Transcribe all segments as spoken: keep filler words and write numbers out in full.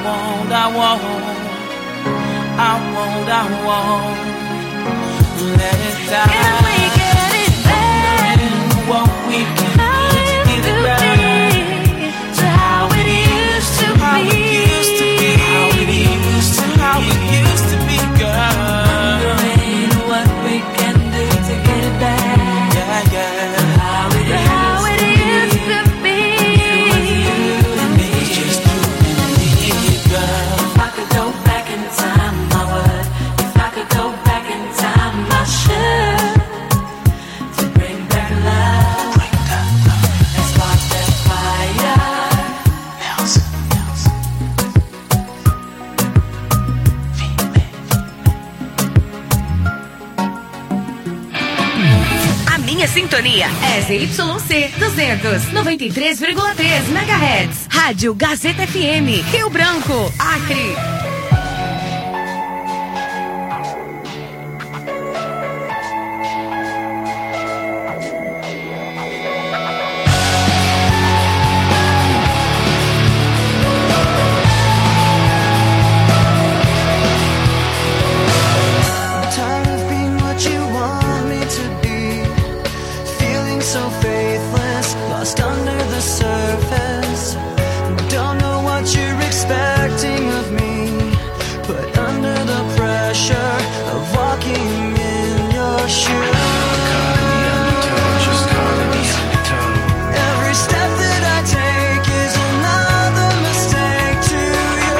won't, I won't, I won't, I won't let it die. Can we get it back? Wondering what we can do to get it back to how it used to how be. It used to be, how it used to, how it used to be, girl. Wondering what we can do to get it back. Yeah, yeah. How it, how it used to be. It's just you and me, girl. If I could go back in time, I would. If I could go back in time, I should. To bring back love, Bring that love. and spark that fire. Nelson, Nelson. A minha sintonia é Z Y C duzentos e noventa e três vírgula três megahertz. Rádio Gazeta F M, Rio Branco, Acre. Tired of being what you want me to be, feeling so faithless, lost under the surface. Don't know what you're expecting of me, but under the pressure of walking in your shoes. Every step that I take is another mistake to you.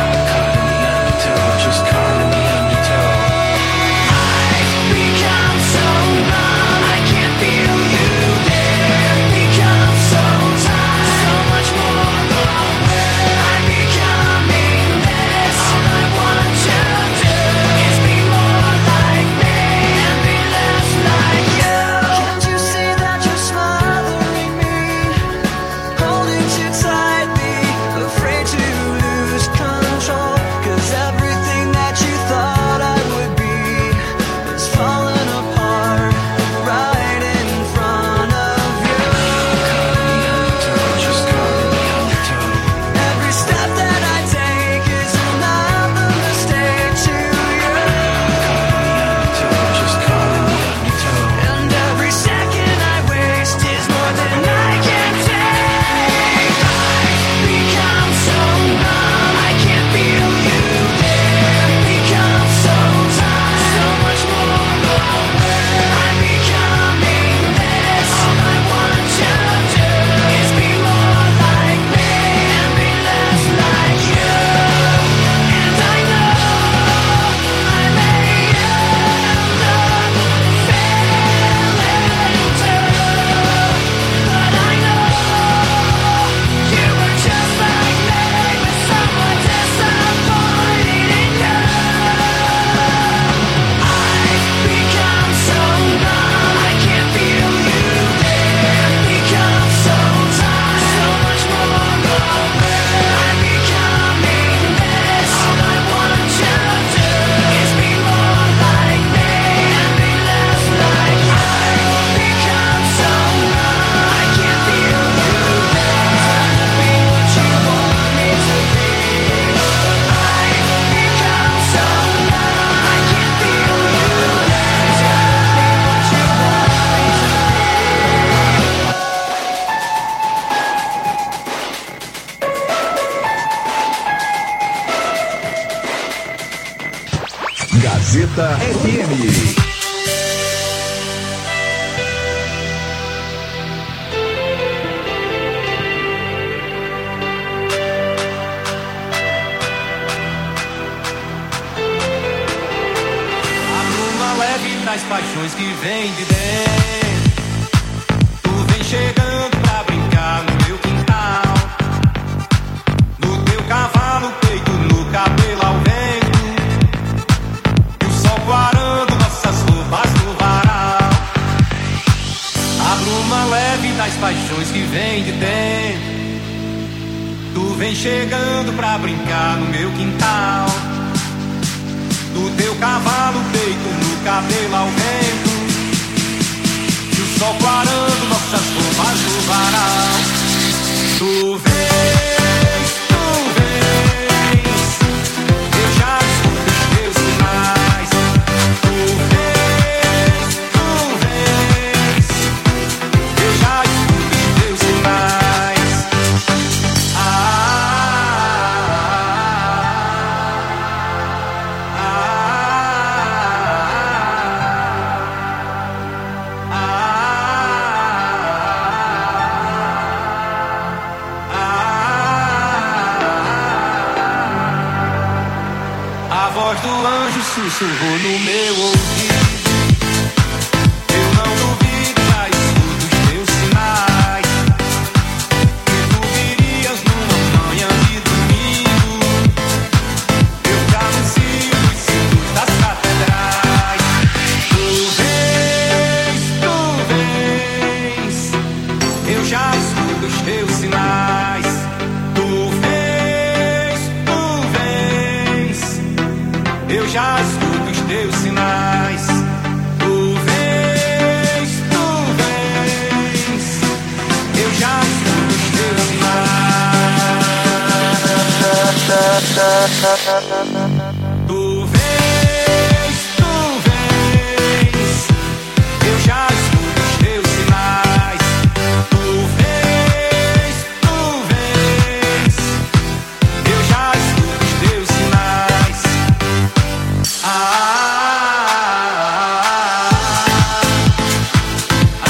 Become so numb, I can't feel you there. Become so tired, so much more aware. I'm becoming this. All I want to do is be more like me and be less like you. Can't you see that you're smothering me, holding too tightly, afraid to lose control? 'Cause everything that you thought I would be is falling apart right in front of you. Every step that I take is another mistake to you. And every second I waste is more than I can take. I've become so numb, I can't feel you there. Become so tired, so much more aware. I'm becoming this. All I want to do is be more like me and be less like you. And I know I may end up failing too, but I know you were just like me, with someone disappointed in you. I've become so numb, I can't feel you there. Become so tired, so much more aware. I'm becoming this. All I want to do is be more like me and be less like you. I've become so numb, I can't feel you there. Be what you want me to be. I've become so numb, I can't feel you there. Be what you want me to Gazeta F M. A bruma leve traz paixões que vem de dentro. Tu vem chegando pra brincar no meu quintal. No teu cavalo, peito, no cabelo ao vento. E o sol clarando nossas roupas no varal. A bruma leve das paixões que vem de dentro. Tu vem chegando pra brincar no meu quintal. Do teu cavalo, peito, no cabelo ao vento. E o sol clarando nossas roupas no varal. Tu vem, tu vem. voz do anjo sussurrou no meu ouvido. Eu não duvido, já escuto os teus sinais, que tu virias numa manhã de domingo. Eu te anuncio os sinos das catedrais. Tu vens, tu vens, eu já escuto os teus sinais. Tu vens, tu vens, eu já escuto os teus sinais. Tu vens, tu vens, eu já escuto os teus sinais. Tu vens, tu vens, eu já escuto os teus sinais. Tu vens, tu vens, eu já escuto os teus sinais. Ah, ah, ah,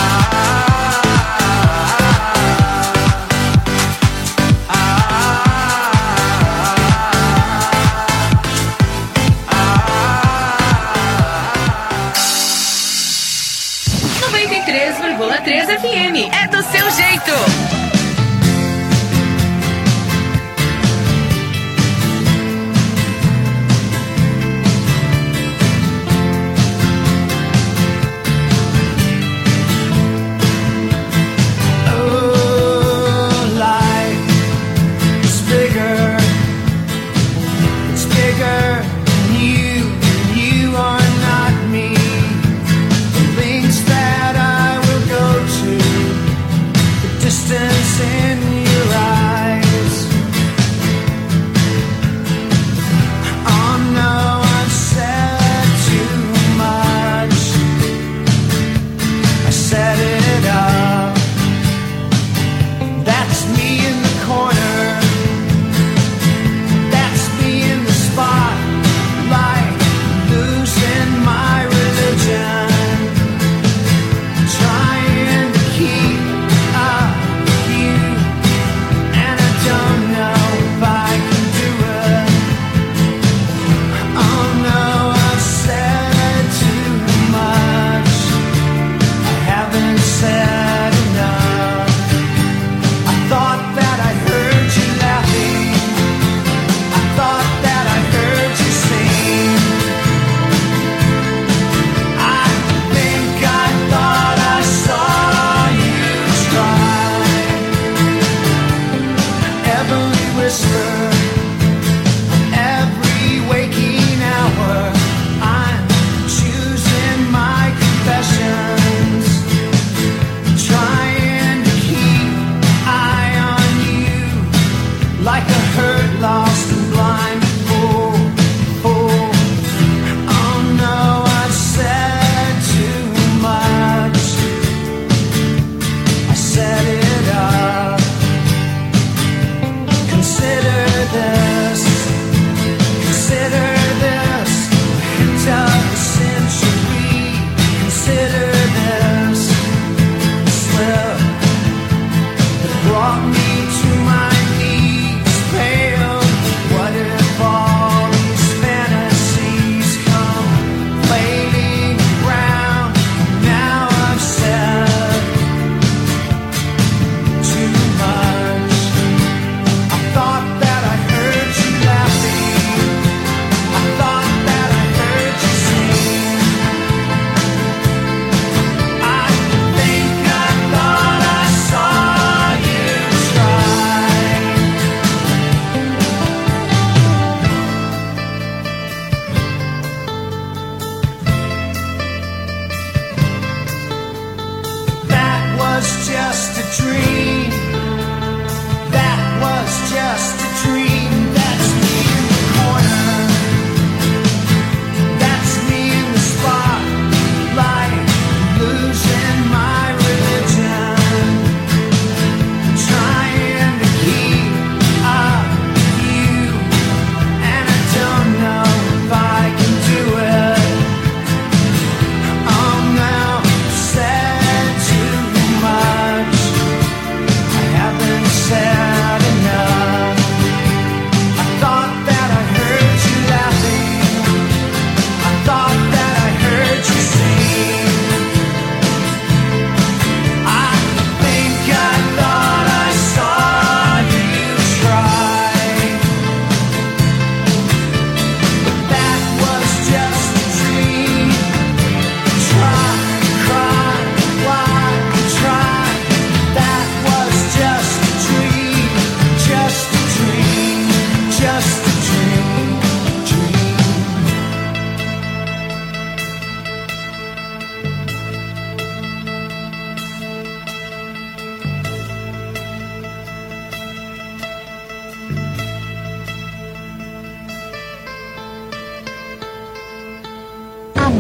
noventa e três vírgula três F M. É do seu jeito. Oh, life is bigger. It's bigger than you, and you are not me. The links that I will go to, the distance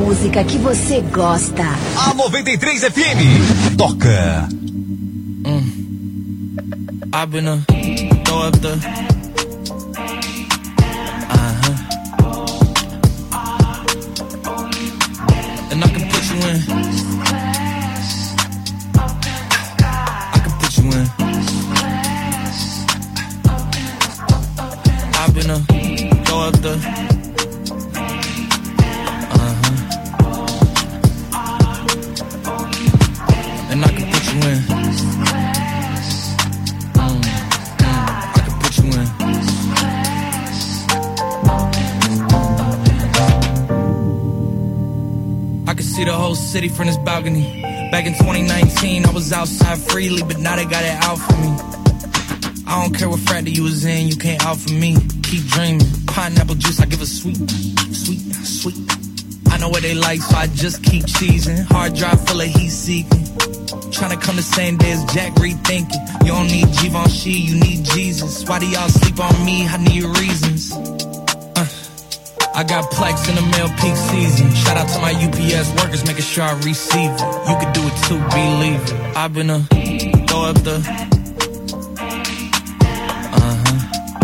música que você gosta. A noventa e três F M toca. Mm. I've been a throw up the. Uh-huh. And I can put you in. I can put you in. I've been a throw up the. Uh-huh. And I can put you in. Mm, mm, I can put you in. I can see the whole city from this balcony. Back in twenty nineteen, I was outside freely, but now they got it out for me. I don't care what frat you was in, you can't out for me. Keep dreaming. Pineapple juice, I give a sweet, sweet, sweet. I know what they like, so I just keep cheesing. Hard drive full of heat seeking. Tryna come the same day as Jack rethinking. You don't need Givenchy, you need Jesus. Why do y'all sleep on me? I need reasons. Uh, I got plex in the mail peak season. Shout out to my U P S workers, making sure I receive it. You could do it too, believe it. I've been a throw up the. Uh-huh.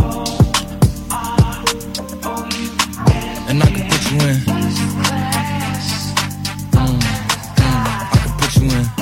And I can put you in. Mm, mm, I can put you in.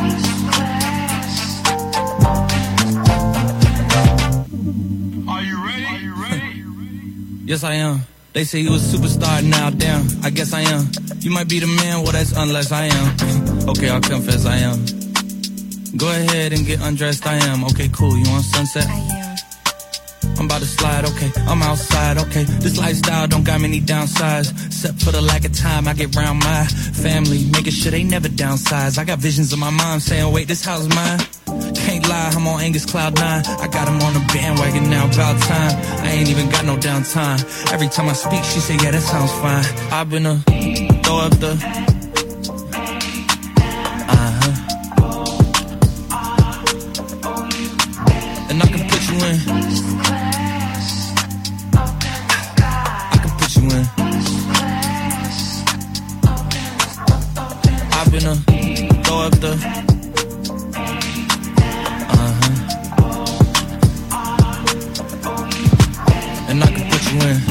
Yes, I am. They say you a superstar now, damn. I guess I am. You might be the man, well, that's unless I am. Okay, I'll confess I am. Go ahead and get undressed, I am. Okay, cool. You want sunset? I am. I'm about to slide, okay. I'm outside, okay. This lifestyle don't got many downsides. Except for the lack of time I get around my family. Making sure they never downsize. I got visions of my mom saying, wait, this house mine. Can't lie, I'm on Angus Cloud nine. I got him on the bandwagon now, about time. I ain't even got no downtime. Every time I speak, she say, yeah, that sounds fine. I've been a throw up the. Uh-huh. And I can put you in. I can put you in. I've been a throw up the. And I can put you in.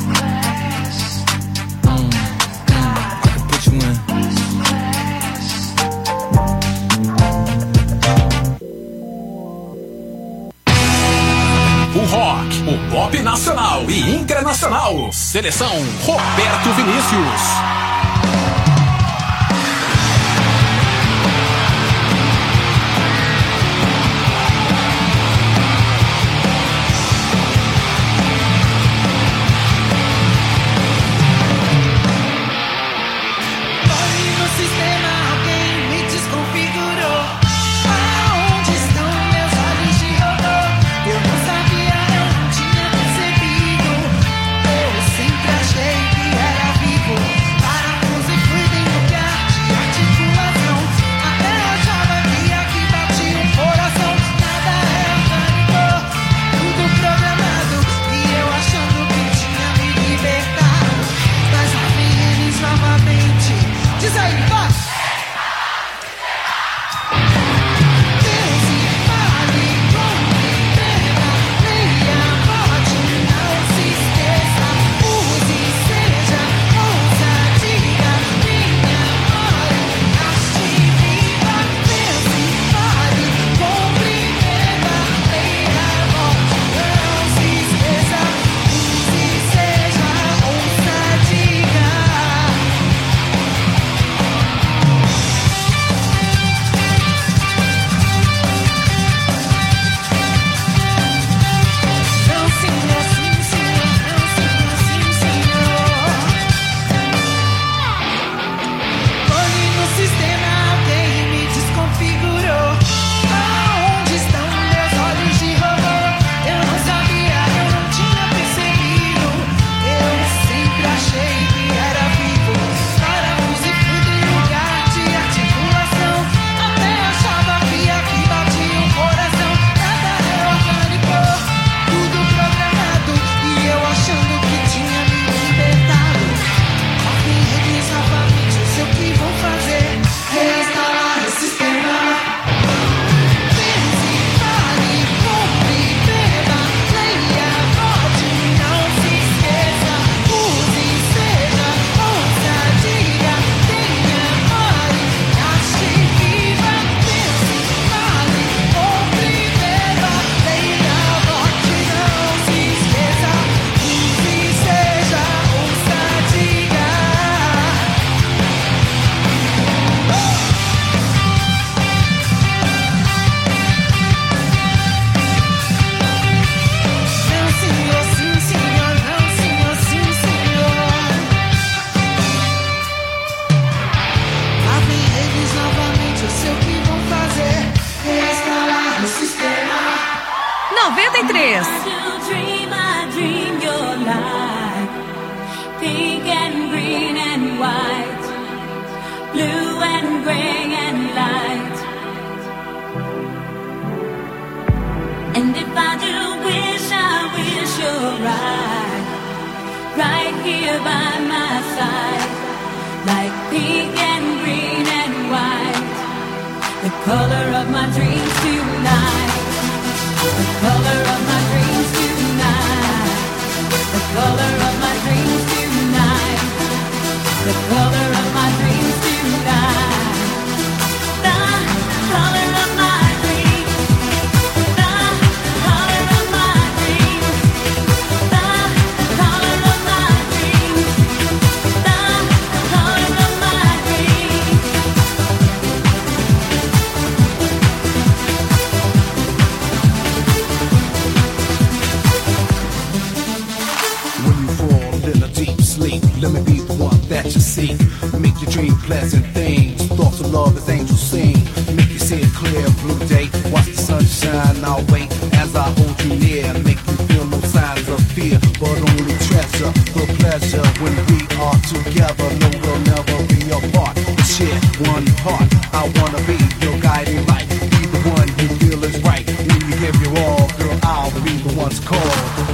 Mm, mm, I can put you in. O rock, o pop nacional e internacional. Seleção Roberto Vinícius. Sempre achei que era vivo. e três. Dream, I dream your light, pink and green and white, blue and gray and light. And if I do wish, I wish you're right, right here by my side, like pink and green and white, the color of my dreams tonight. The color of my dreams tonight. The color of my dreams tonight. The color of my dreams tonight. The color of my dreams. The color of my dreams. The color of my dreams. The color of my dreams. In a deep sleep, let me be the one that you seek. Make your dream pleasant things. Thoughts of love as angels sing. Make you see a clear blue day. Watch the sun shine. I'll wait as I hold you near. Make you feel no signs of fear, but only treasure the pleasure when we are together. No, we'll never be apart. We share one heart. I wanna be your guiding light. Be the one you feel is right. When you give your all, girl, I'll be the one to call.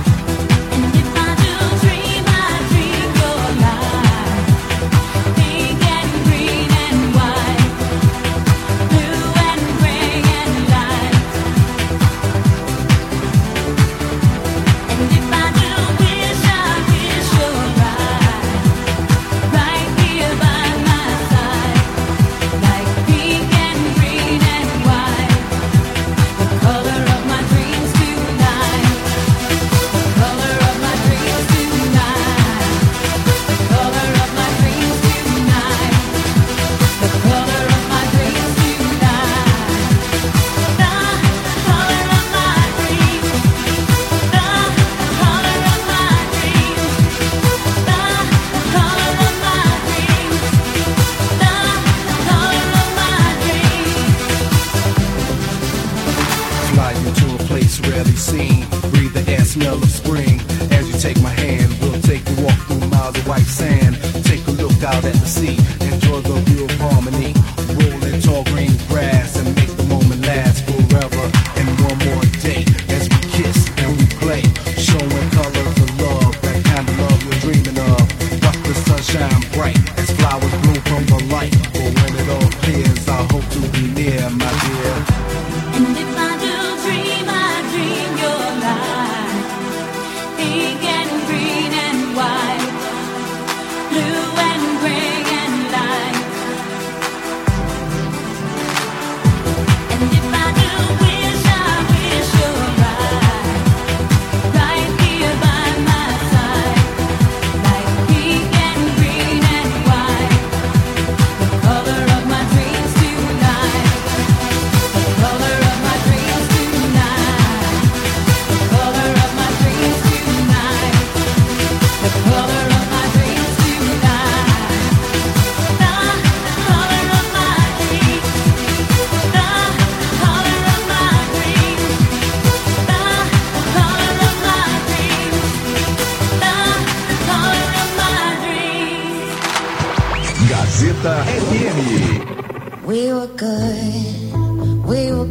Gazeta F M. We were good, we were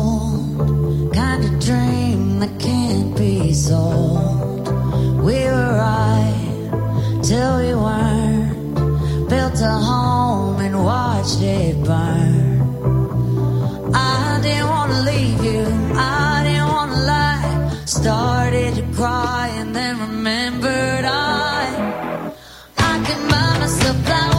gold, kind of dream that can't be sold. We were right till we weren't, built a home and watched it burn. I didn't want to leave you, I didn't want to lie, started to cry and then remembered I, I can buy myself flowers.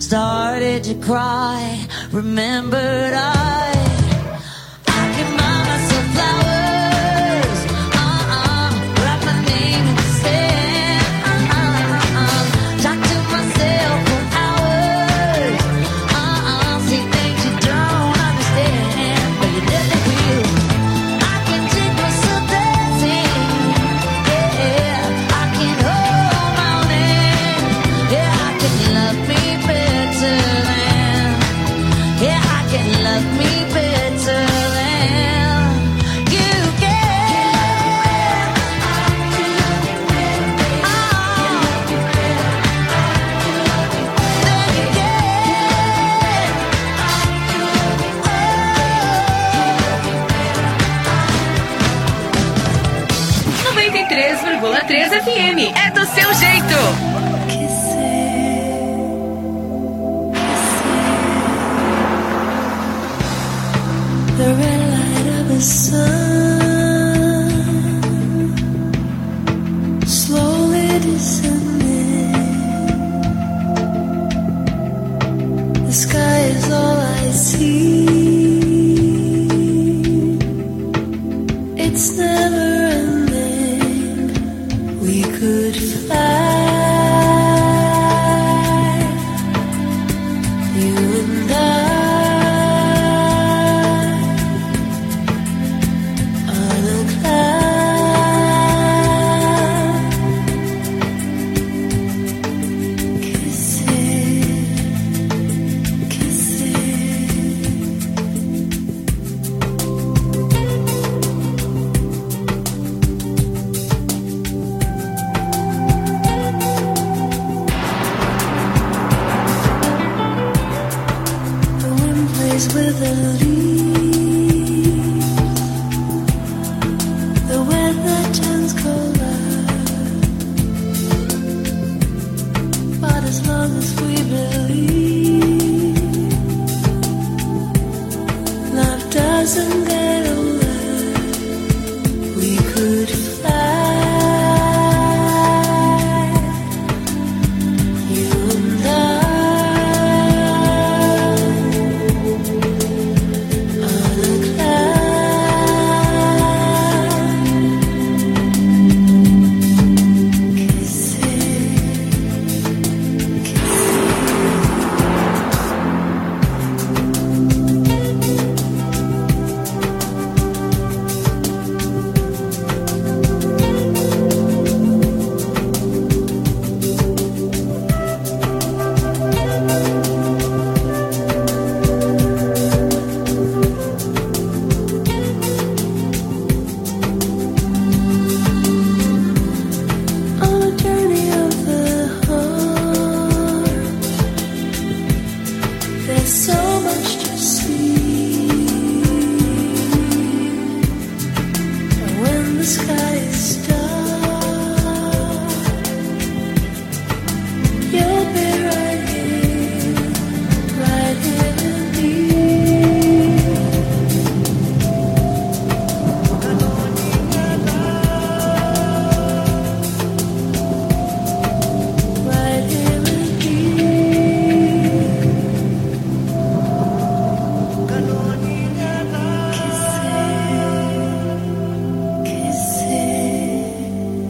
started to cry, remembered I, I can buy myself flowers, uh-uh, write my name in the sand, uh-uh, talk to myself for hours, uh-uh, see things you don't understand, but you never will. I can take myself dancing, yeah, I can hold my own hand, yeah, I can love me better than, yeah, I can love me better than you can. Oh, then you can. noventa e três vírgula três F M. É do seu jeito. The red light of the sun slowly descending. The sky is all I see. It's never ending. We could fly, you and I. On a cloud, kissing, kissing. The wind plays with the leaves. The weather turns colder, but as long as we believe, love doesn't get older. We could fly, you and I, on a cloud. On a journey of the heart, there's so much to see. And when the sky is dark, you'll be right here, right here with me. Right here with me. Kissing,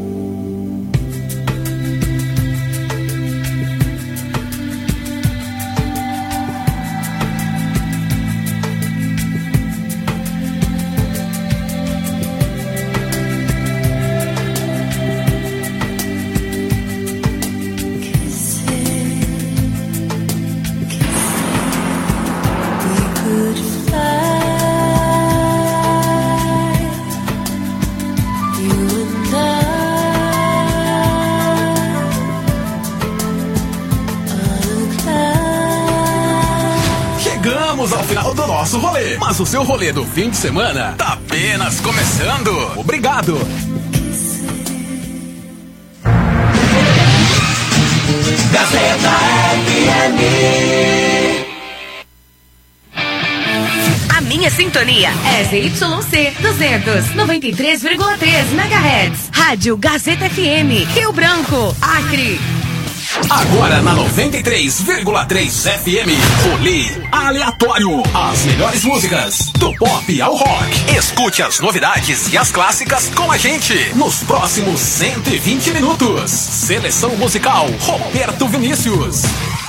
Chegamos ao final do nosso rolê, mas o seu rolê do fim de semana tá apenas começando. Obrigado. Gazeta F M. A minha sintonia é Z Y C duzentos, noventa e três vírgula três megahertz. Rádio Gazeta F M, Rio Branco, Acre. Agora na noventa e três vírgula três F M, Rolê Aleatório. As melhores músicas, do pop ao rock. Escute as novidades e as clássicas com a gente nos próximos cento e vinte minutos. Seleção musical Roberto Vinícius.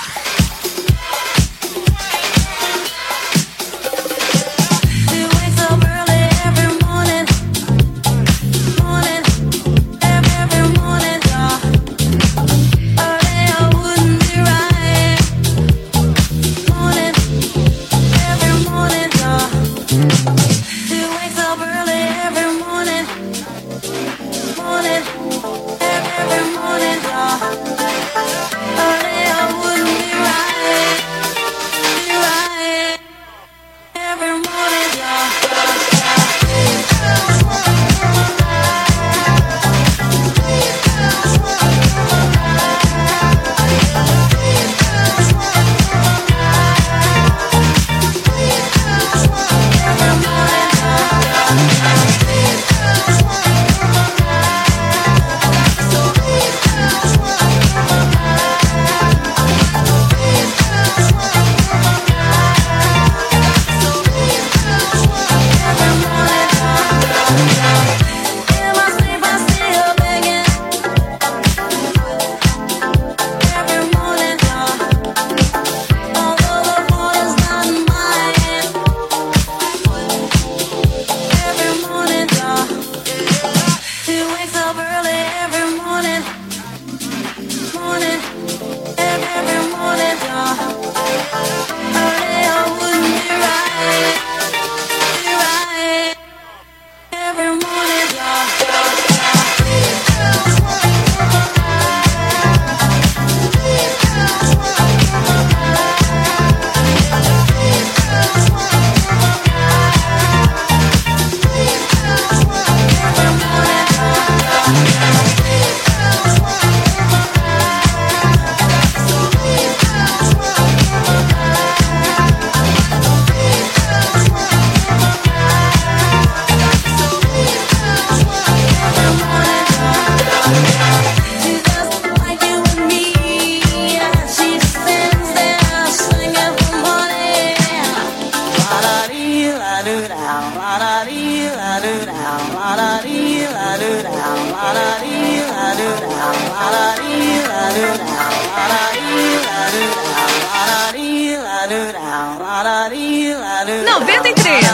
noventa e três.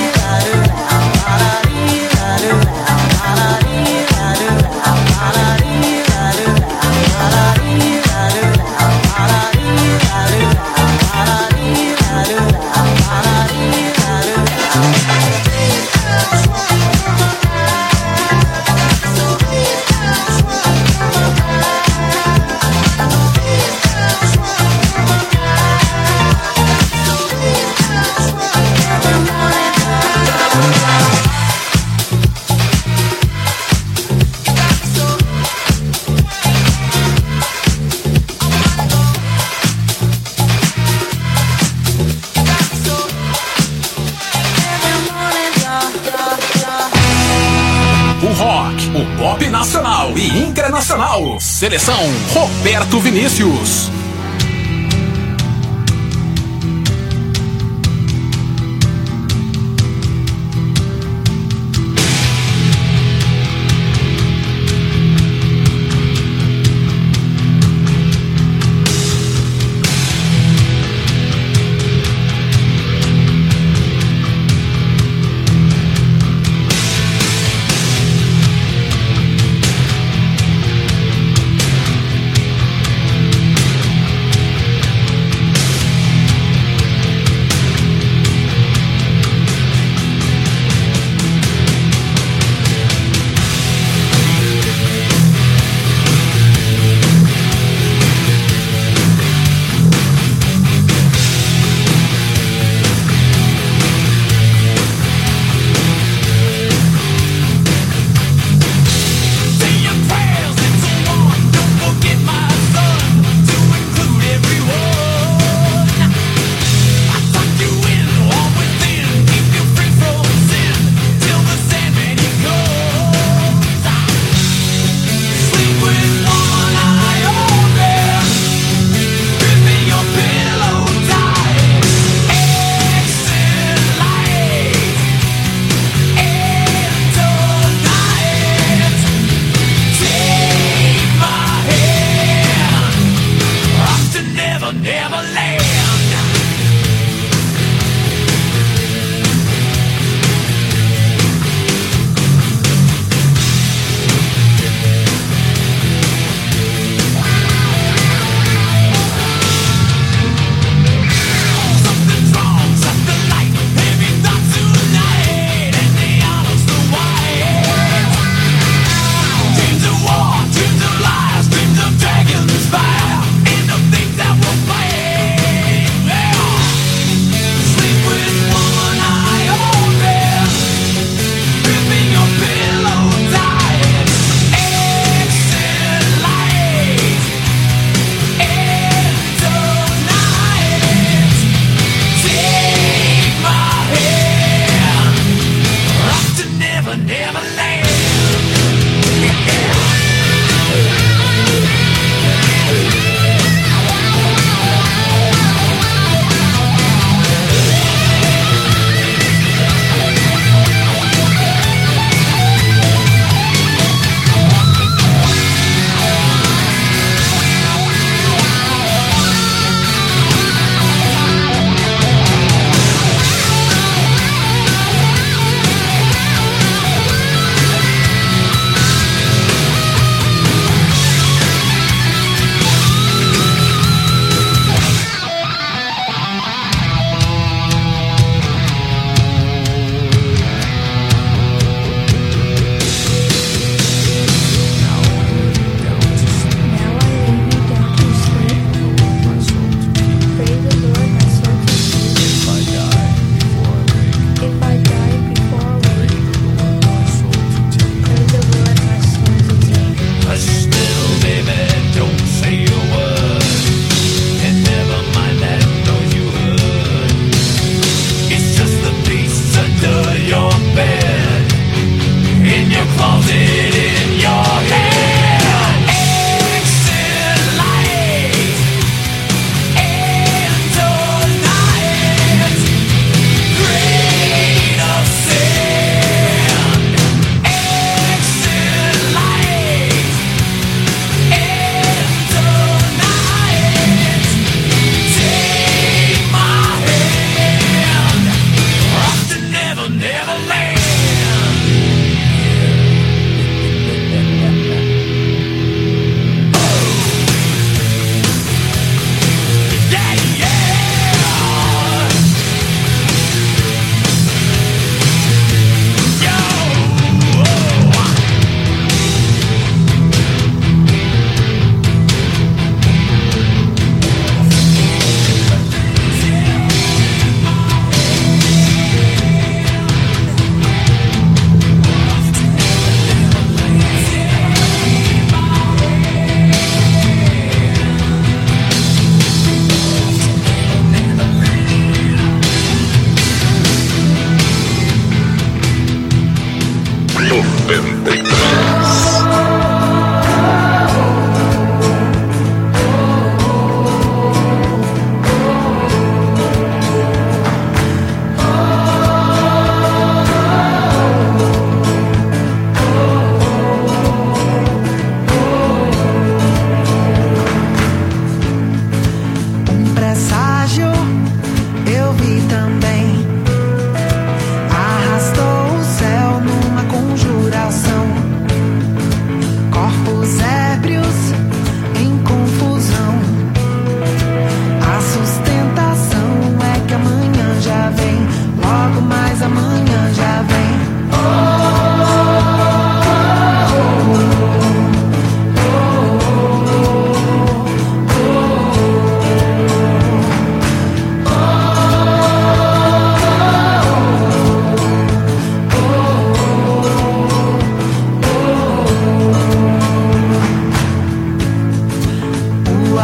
Nacional e internacional. Seleção Roberto Vinícius.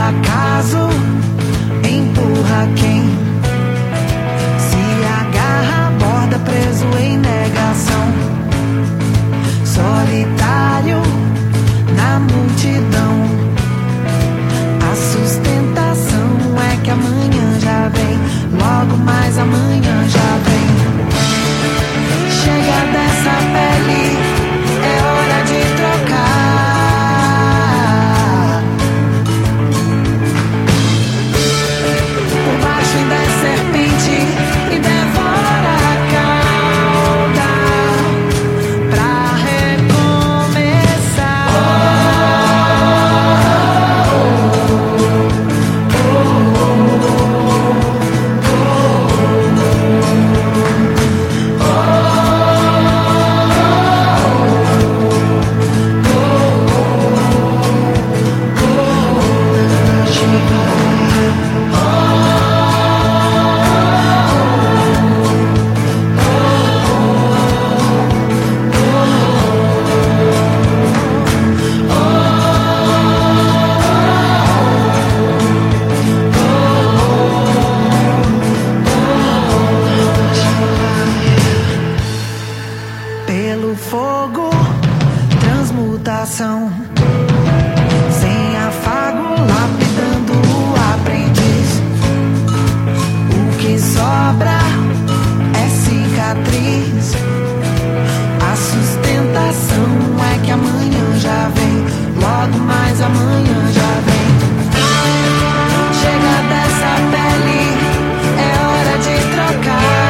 acaso empurra quem se agarra, borda preso em negação, solitário na multidão. A sustentação é que amanhã já vem, logo mais amanhã já vem. Chega dessa pele, é hora de trocar. Por baixo ainda é serpente e devora a cauda pra recomeçar. Pelo fogo, transmutação, sem afago, lapidando o aprendiz. O que sobra é cicatriz. A sustentação é que amanhã já vem, logo mais amanhã já vem. Chega dessa pele, é hora de trocar.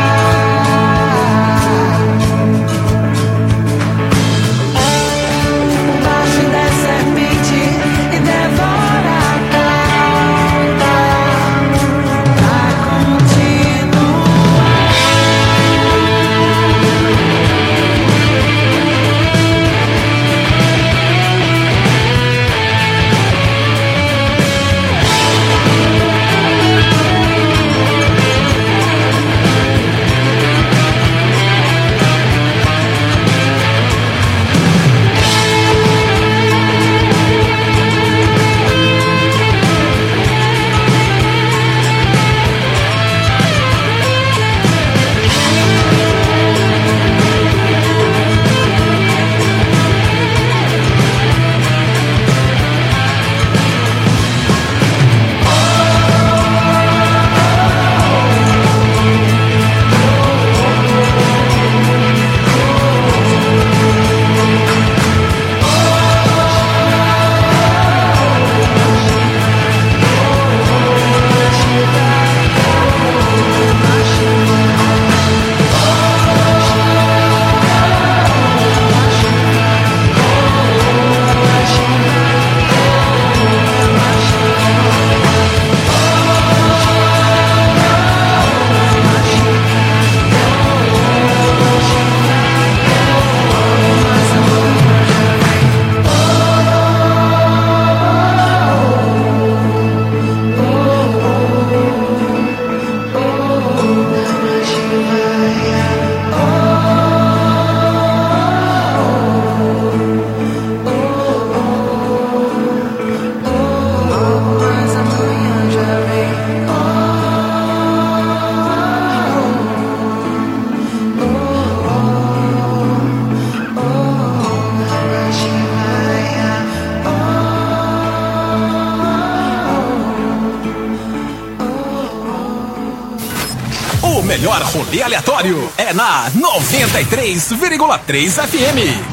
O melhor rolê aleatório é na noventa e três vírgula três F M.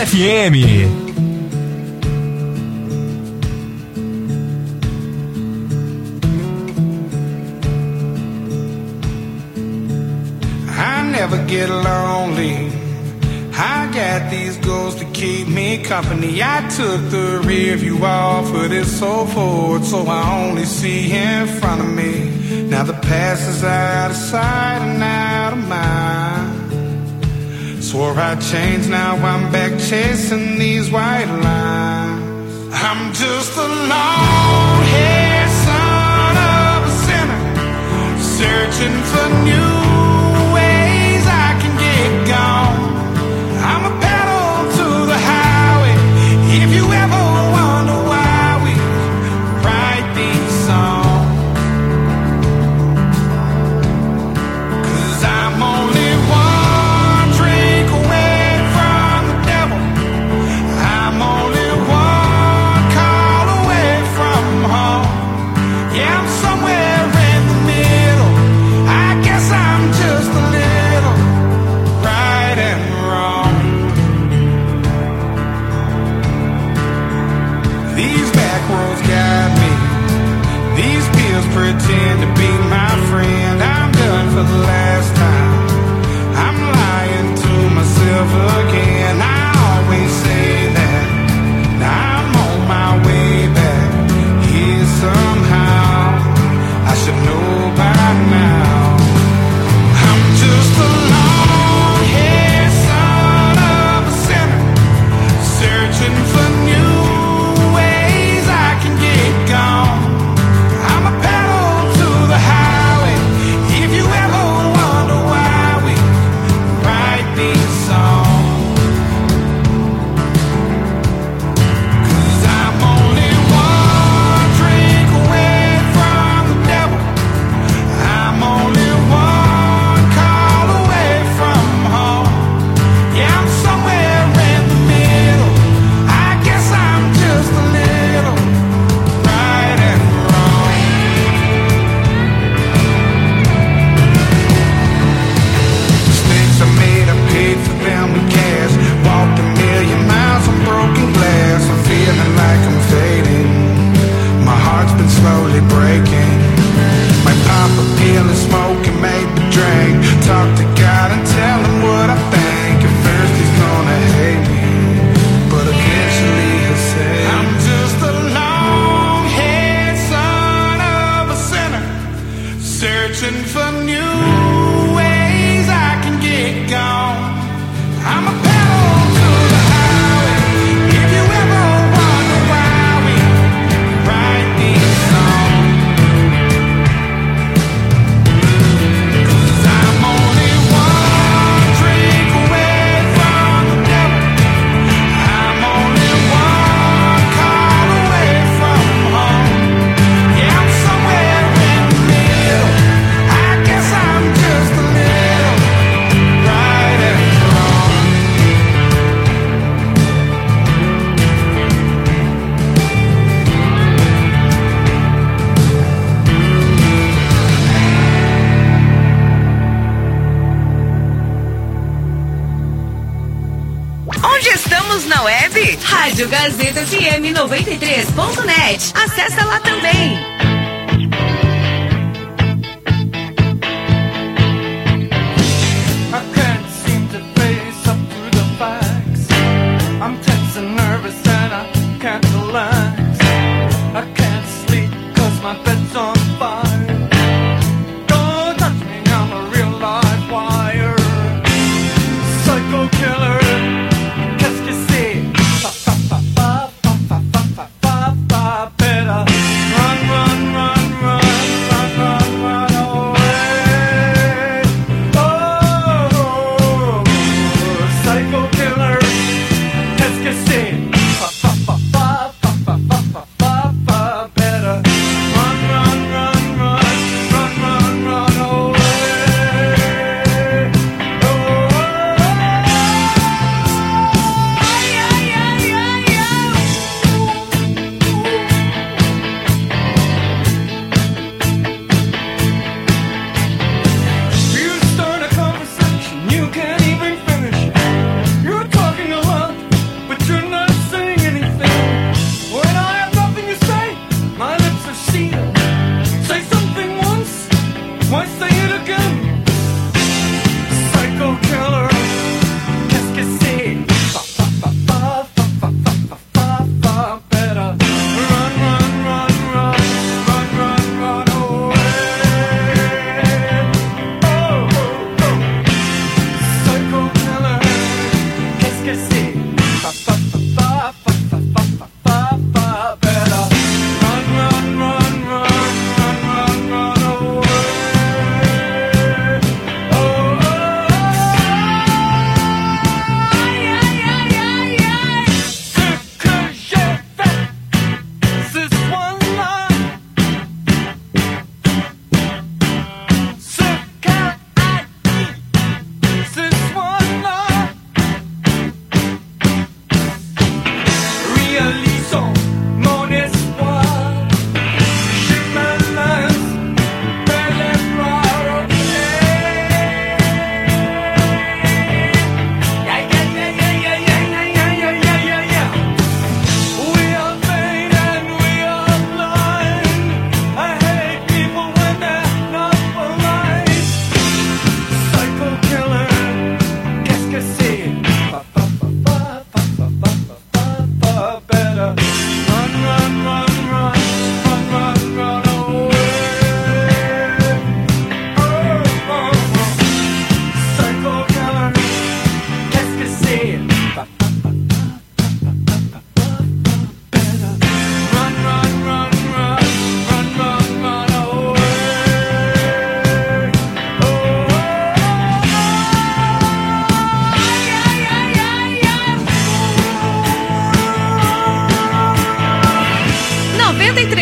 F M. I never get lonely. I got these goals to keep me company. I took the rear view off, but it's so forward, so I only see in front of me. Now the past is out of sight and out of mind. Swore I'd change, now I'm back chasing these white lines. I'm just a long-haired son of a sinner, searching for new ways I can get gone. I'm a pedal to the highway. If you ever wonder why we write these songs, 'cause I'm only one drink away from the devil. I'm only one call away from home. Yeah, I'm somewhere in the middle. I guess I'm just a little right and wrong. These back roads got me. These pills pretend to be my friend. I'm done for the last time. I'm lying to myself again. I always say that. Now I'm on my way back here somehow. I should know by now. I'm just a long-haired son of a sinner, searching for new ways I can get gone. I'm a pedal to the highway. If you ever wonder why we write these songs, 'cause I'm only one drink away from the devil. I'm only one call away from home. Yeah, I'm somewhere in the middle. I guess I'm just a little right and wrong. Mistakes I made, I paid for them with cash. Walked a million miles on broken glass. I'm feeling like I'm fading. My heart's been slowly breaking. Might pop a pill and smoke and maybe drink. Talk to God and tell him what I think. At first he's gonna hate me, but eventually he'll say, I'm just a long-haired son of a sinner, searching for new ways I can get gone. I'm a pedal to the highway. If you ever wonder why we write these songs, 'cause I'm only one drink away from the devil. I'm only one call away from home. Yeah, I'm somewhere in the middle. I guess I'm just a little right and wrong. Onde estamos na web? Rádio Gazeta F M noventa e três ponto net. Acesse lá também. I can't seem to face up to the facts. I'm tense and nervous and I can't relax. I can't sleep 'cause my bed's on fire. Don't touch me, I'm a real live wire. Psycho killer, qu'est-ce que c'est? Pa, pa, pa, pa, pa, pa, pa, pa, pa, pa. Better run, run, run, run, run, run, run away. Oh, psycho killer, qu'est-ce que c'est? Pa, pa, pa, pa, pa, pa, pa, pa, pa, pa. Better run, run, run, run, run, run, run away.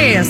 três.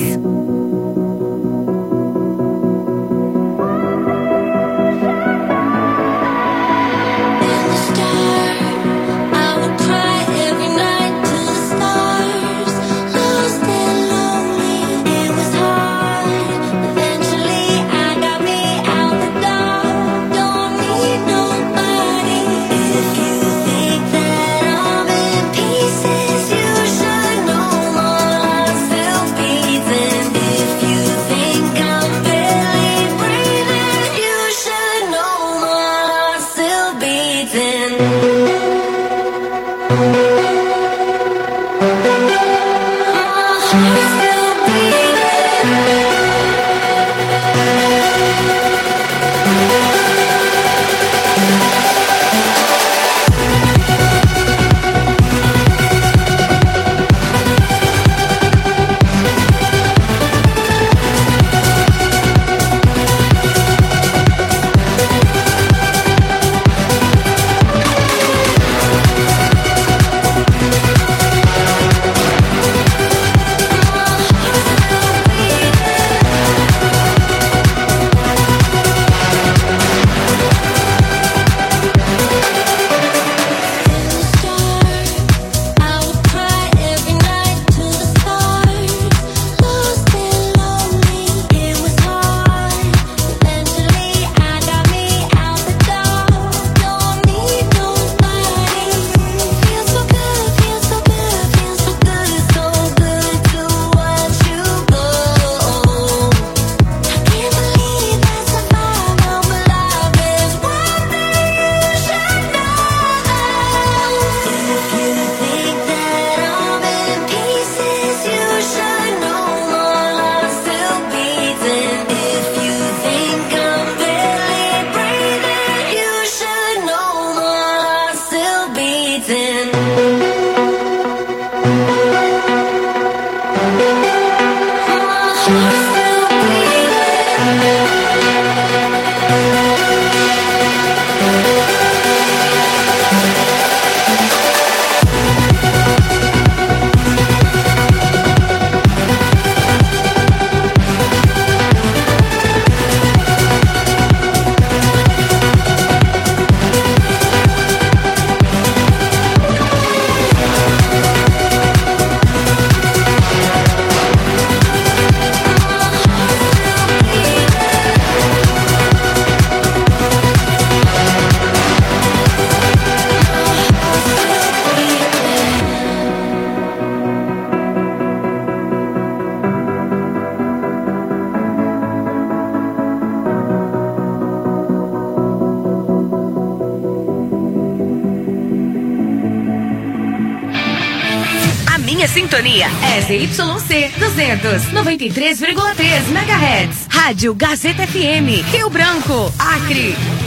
Sintonia S Y C duzentos e noventa e três vírgula três megahertz. Rádio Gazeta F M, Rio Branco, Acre.